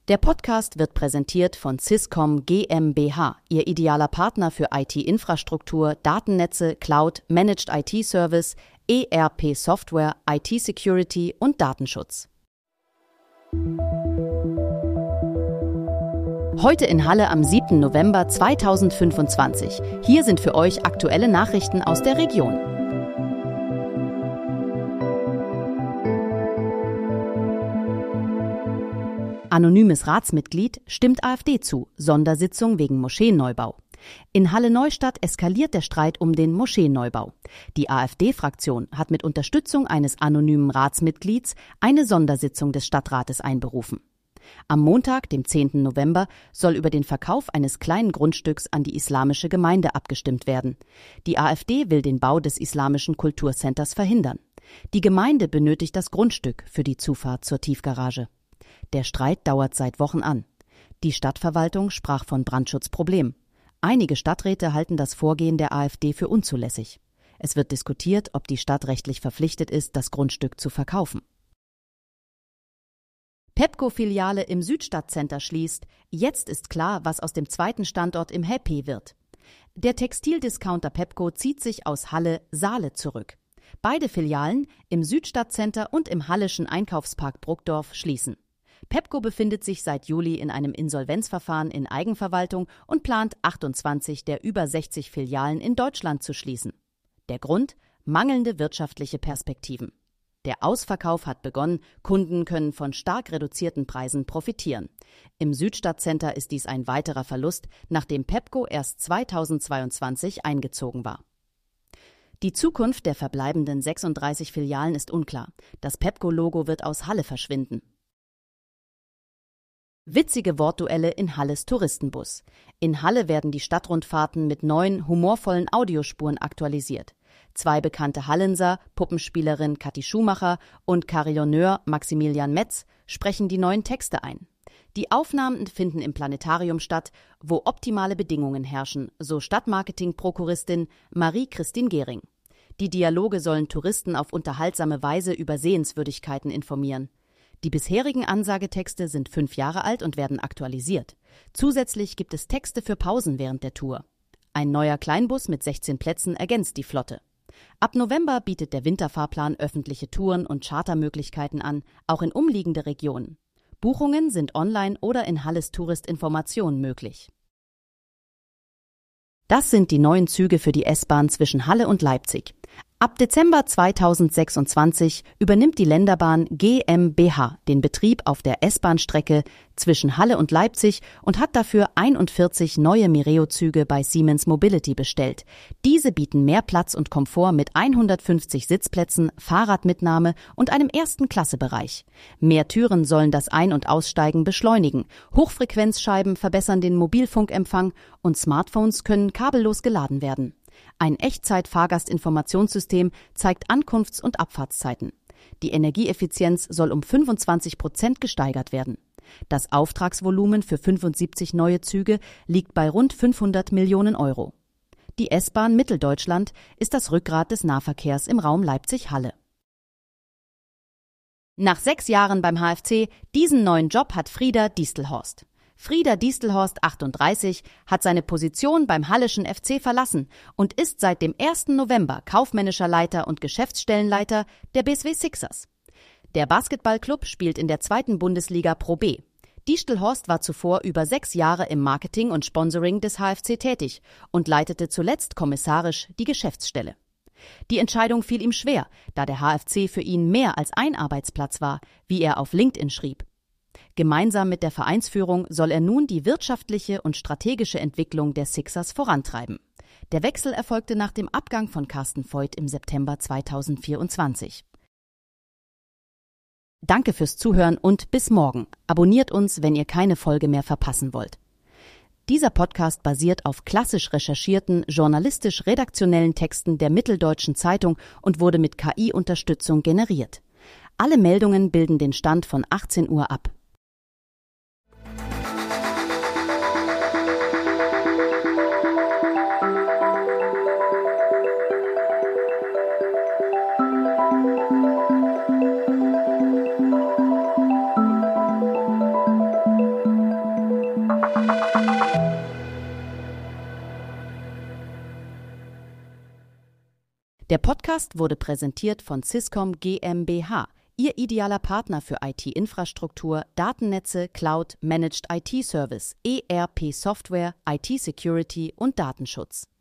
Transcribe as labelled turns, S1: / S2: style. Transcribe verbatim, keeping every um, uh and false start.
S1: Der Podcast wird präsentiert von Swisscom GmbH, Ihr idealer Partner für I T-Infrastruktur, Datennetze, Cloud, Managed I T-Service, E R P-Software, I T-Security und Datenschutz. Heute in Halle am siebten November zweitausendfünfundzwanzig. Hier sind für euch aktuelle Nachrichten aus der Region. Anonymes Ratsmitglied stimmt AfD zu, Sondersitzung wegen Moscheenneubau. In Halle-Neustadt eskaliert der Streit um den Moscheenneubau. Die AfD-Fraktion hat mit Unterstützung eines anonymen Ratsmitglieds eine Sondersitzung des Stadtrates einberufen. Am Montag, dem zehnten November, soll über den Verkauf eines kleinen Grundstücks an die islamische Gemeinde abgestimmt werden. Die AfD will den Bau des islamischen Kulturcenters verhindern. Die Gemeinde benötigt das Grundstück für die Zufahrt zur Tiefgarage. Der Streit dauert seit Wochen an. Die Stadtverwaltung sprach von Brandschutzproblem. Einige Stadträte halten das Vorgehen der AfD für unzulässig. Es wird diskutiert, ob die Stadt rechtlich verpflichtet ist, das Grundstück zu verkaufen. Pepco-Filiale im Südstadtcenter schließt. Jetzt ist klar, was aus dem zweiten Standort im Happy wird. Der Textildiscounter Pepco zieht sich aus Halle-Saale zurück. Beide Filialen im Südstadtcenter und im Halleschen Einkaufspark Bruckdorf schließen. Pepco befindet sich seit Juli in einem Insolvenzverfahren in Eigenverwaltung und plant achtundzwanzig der über sechzig Filialen in Deutschland zu schließen. Der Grund? Mangelnde wirtschaftliche Perspektiven. Der Ausverkauf hat begonnen, Kunden können von stark reduzierten Preisen profitieren. Im Südstadtcenter ist dies ein weiterer Verlust, nachdem Pepco erst zweitausendzweiundzwanzig eingezogen war. Die Zukunft der verbleibenden sechsunddreißig Filialen ist unklar. Das Pepco-Logo wird aus Halle verschwinden. Witzige Wortduelle in Halles Touristenbus. In Halle werden die Stadtrundfahrten mit neuen, humorvollen Audiospuren aktualisiert. Zwei bekannte Hallenser, Puppenspielerin Kathi Schumacher und Carillonneur Maximilian Metz, sprechen die neuen Texte ein. Die Aufnahmen finden im Planetarium statt, wo optimale Bedingungen herrschen, so Stadtmarketing-Prokuristin Marie-Christine Gehring. Die Dialoge sollen Touristen auf unterhaltsame Weise über Sehenswürdigkeiten informieren. Die bisherigen Ansagetexte sind fünf Jahre alt und werden aktualisiert. Zusätzlich gibt es Texte für Pausen während der Tour. Ein neuer Kleinbus mit sechzehn Plätzen ergänzt die Flotte. Ab November bietet der Winterfahrplan öffentliche Touren und Chartermöglichkeiten an, auch in umliegende Regionen. Buchungen sind online oder in Halles Touristinformation möglich. Das sind die neuen Züge für die S-Bahn zwischen Halle und Leipzig. Ab Dezember zweitausendsechsundzwanzig übernimmt die Länderbahn GmbH den Betrieb auf der S-Bahn-Strecke zwischen Halle und Leipzig und hat dafür einundvierzig neue Mireo-Züge bei Siemens Mobility bestellt. Diese bieten mehr Platz und Komfort mit hundertfünfzig Sitzplätzen, Fahrradmitnahme und einem Ersten-Klasse-Bereich. Mehr Türen sollen das Ein- und Aussteigen beschleunigen. Hochfrequenzscheiben verbessern den Mobilfunkempfang und Smartphones können kabellos geladen werden. Ein Echtzeit-Fahrgastinformationssystem zeigt Ankunfts- und Abfahrtszeiten. Die Energieeffizienz soll um fünfundzwanzig Prozent gesteigert werden. Das Auftragsvolumen für fünfundsiebzig neue Züge liegt bei rund fünfhundert Millionen Euro. Die S-Bahn Mitteldeutschland ist das Rückgrat des Nahverkehrs im Raum Leipzig-Halle. Nach sechs Jahren beim H F C, diesen neuen Job hat Frieda Distelhorst. Frieda Distelhorst, achtunddreißig, hat seine Position beim Halleschen F C verlassen und ist seit dem ersten November kaufmännischer Leiter und Geschäftsstellenleiter der B S W Sixers. Der Basketballclub spielt in der zweiten Bundesliga Pro B. Distelhorst war zuvor über sechs Jahre im Marketing und Sponsoring des H F C tätig und leitete zuletzt kommissarisch die Geschäftsstelle. Die Entscheidung fiel ihm schwer, da der H F C für ihn mehr als ein Arbeitsplatz war, wie er auf LinkedIn schrieb. Gemeinsam mit der Vereinsführung soll er nun die wirtschaftliche und strategische Entwicklung der Sixers vorantreiben. Der Wechsel erfolgte nach dem Abgang von Carsten Voigt im September zweitausendvierundzwanzig. Danke fürs Zuhören und bis morgen. Abonniert uns, wenn ihr keine Folge mehr verpassen wollt. Dieser Podcast basiert auf klassisch recherchierten, journalistisch-redaktionellen Texten der Mitteldeutschen Zeitung und wurde mit K I-Unterstützung generiert. Alle Meldungen bilden den Stand von achtzehn Uhr ab. Der Podcast wurde präsentiert von Swisscom GmbH, Ihr idealer Partner für I T-Infrastruktur, Datennetze, Cloud, Managed I T-Service, E R P-Software, I T-Security und Datenschutz.